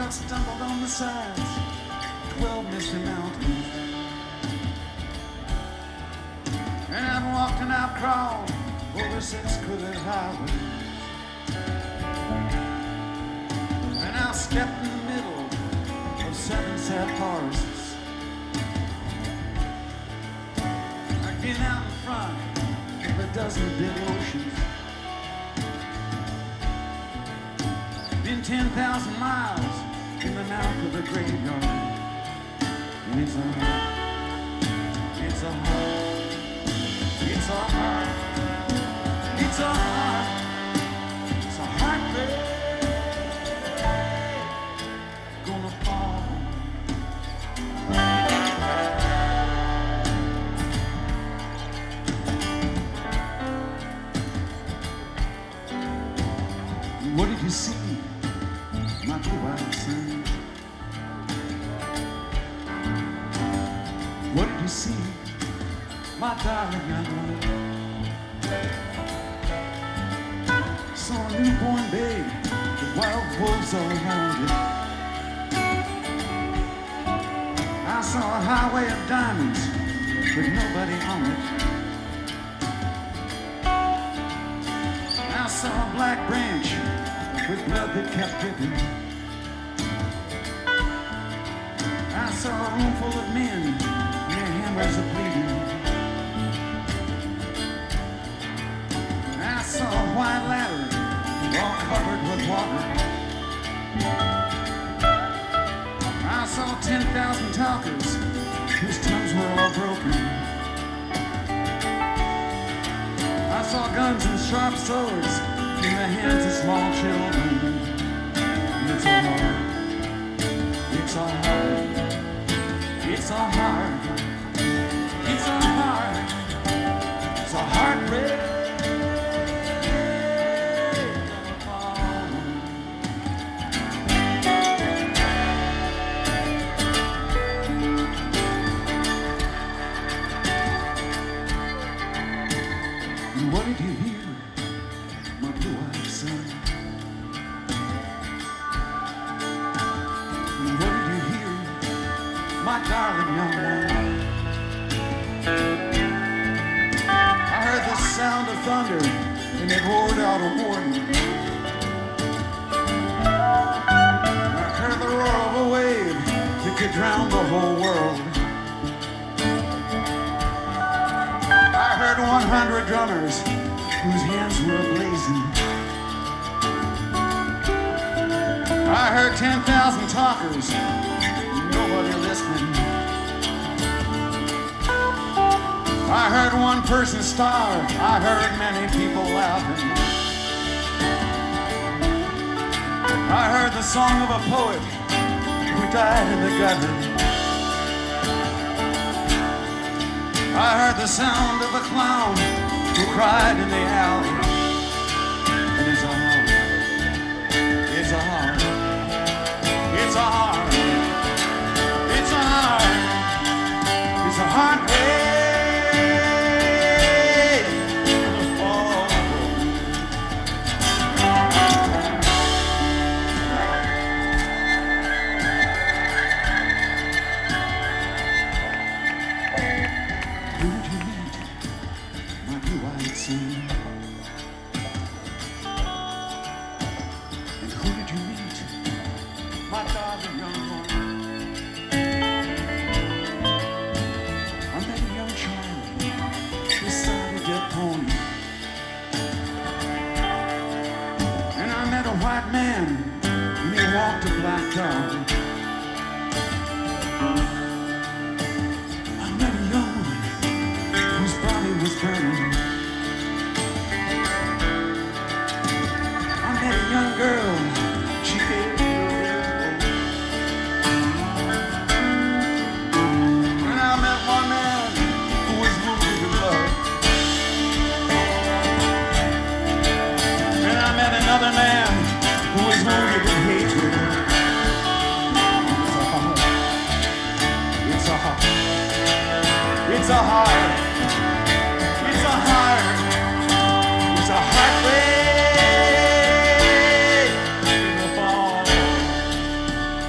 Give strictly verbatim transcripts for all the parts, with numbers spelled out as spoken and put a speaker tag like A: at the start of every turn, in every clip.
A: I've stumbled on the sides, twelve misty mountains. And I've walked and I've crawled over six crooked highways. And I've stepped in the middle of seven sad forests. I've been out in front of a dozen big oceans. Been ten thousand miles in the mouth of a graveyard. And it's a heart, it's a heart, it's a heart, it's a heart, it's a heartbreak gonna fall. What did you see? My blue-eyed son. What did you see, my darling young one? Saw a newborn babe with wild wolves all around it. I saw a highway of diamonds with nobody on it. I saw a black branch with blood that kept dripping. I saw a room full of men, their hammers are bleeding. I saw a white ladder, all covered with water. I saw ten thousand talkers, whose tongues were all broken. I saw guns and sharp swords in the hands of small children. It's a heart, it's a heart, it's a heart, it's a heart, it's a heartbreak. What did you hear, my blue-eyed son? What did you hear, my darling young one? I heard the sound of thunder, and it roared out a warning. I heard the roar of a wave that could drown the whole world. I heard one hundred drummers whose hands were blazing. I heard ten thousand talkers, nobody listening. I heard one person starve, I heard many people laughing. I heard the song of a poet who died in the gutter. I heard the sound of a clown who cried in the alley. And it's a heart, it's a heart, it's a heart, it's a heart, it's a heartbreak gonna fall. Who did you meet, my blue-eyed son? And who did you meet, my darling young one? I met a young child beside a dead pony. And I met a white man, and he walked a black dog. I met a young woman whose body was burning. I met a young girl, she gave me a red rose. And I met one man who was wounded in love. And I met another man who was wounded in hatred. It's a heart, it's a heart, it's a heart, it's a heartbreak in the fall.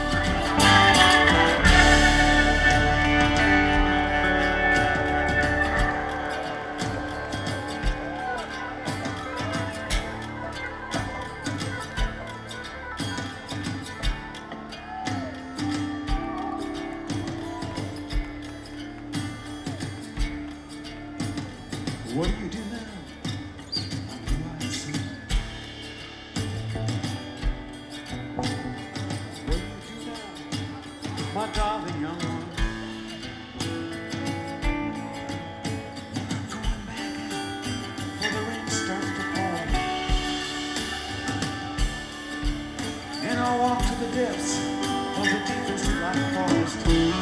A: depths of the deepest black forest,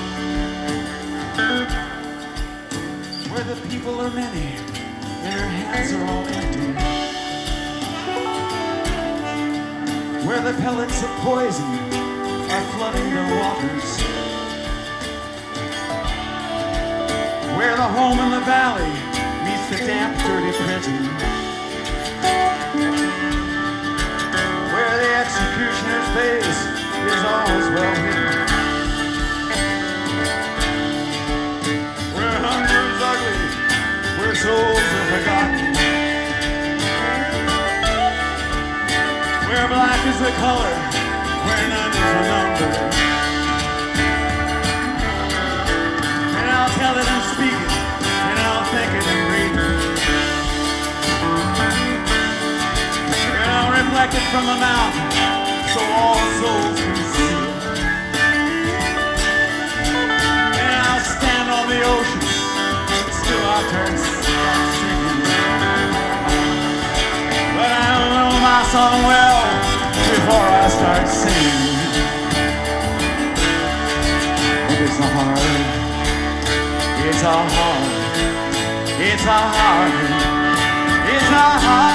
A: where the people are many and their hands are all empty, where the pellets of poison are flooding their waters, where the home in the valley meets the damp, dirty prison, where the executioner's face is always well hidden, where hunger's ugly, where souls are forgotten, where black is the color, where none is the number. And I'll tell it and speak it, and I'll think it and read it, and I'll reflect it from the mountain, so all souls can see. And I'll stand on the ocean, still I'll turn start singing. But I'll know my song well before I start singing. It's a heart, it's a heart, it's a heart, it's a heart.